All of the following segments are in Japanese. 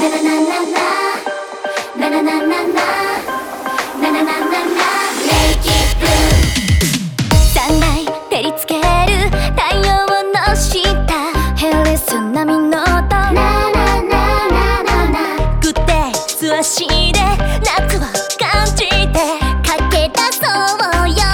照りつける太陽の下ヘレス波の音グッデイ素足で夏を感じて駆け出そうよ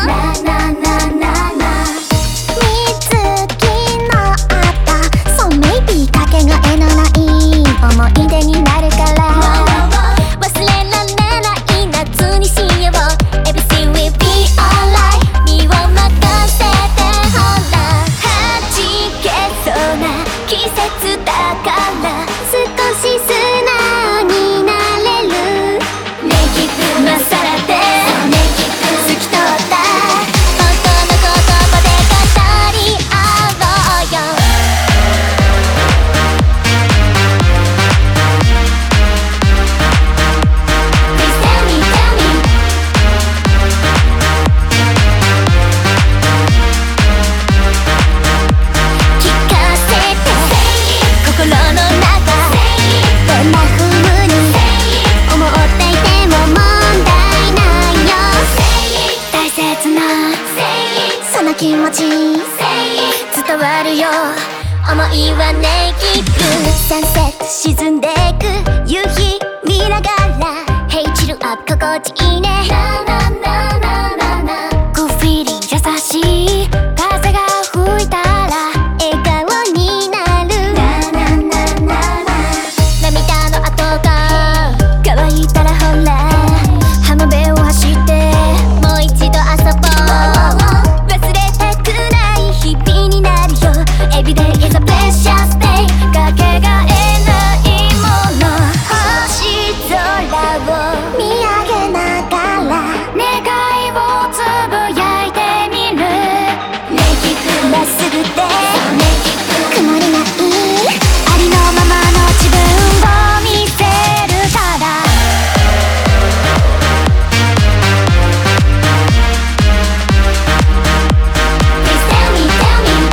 水着の後そうメイビーかけがえのない思い出になるから忘れられない夏にしよう Everything will be alright 身を任せてほら弾けそうな季節だから少し素直になれるネギブまさらで透き通った本当の言葉で語り合おうよ心の中どんな風に思っていても問題ないよ大切なその気持ち伝わるよ思いはネギブサンセット沈んでく夕日見ながら Hey chill up 心地いいねGood feeling 優しい風が吹いたら笑顔になる涙の跡が乾いたらほら浜辺を走ってもう一度遊ぼう忘れたくない日々になるよ Everyday is a precious day かけがえないもの星空を見上げながら願いをつぶやいてみるまっすぐで曇りないありのままの自分を見せるからPlease tell me, tell me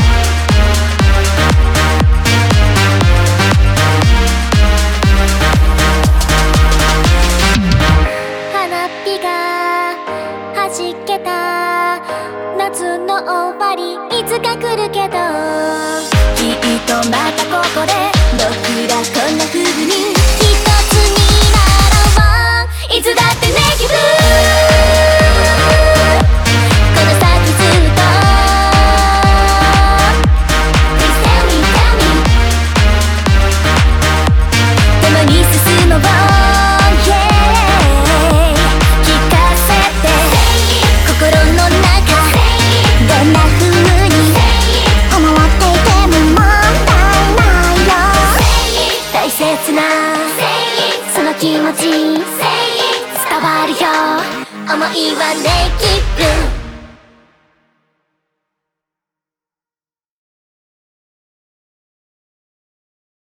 花火が弾けた夏の終わりいつか来るけどきっとまたここで僕らこんな風に一つになろういつだってネギブこの先ずっと Please tell me, tell me 共に進もう Yeah 聞かせて心の中どんな風に思っていても問題ないよ大切なその気持ち伝わるよ思いはネギブ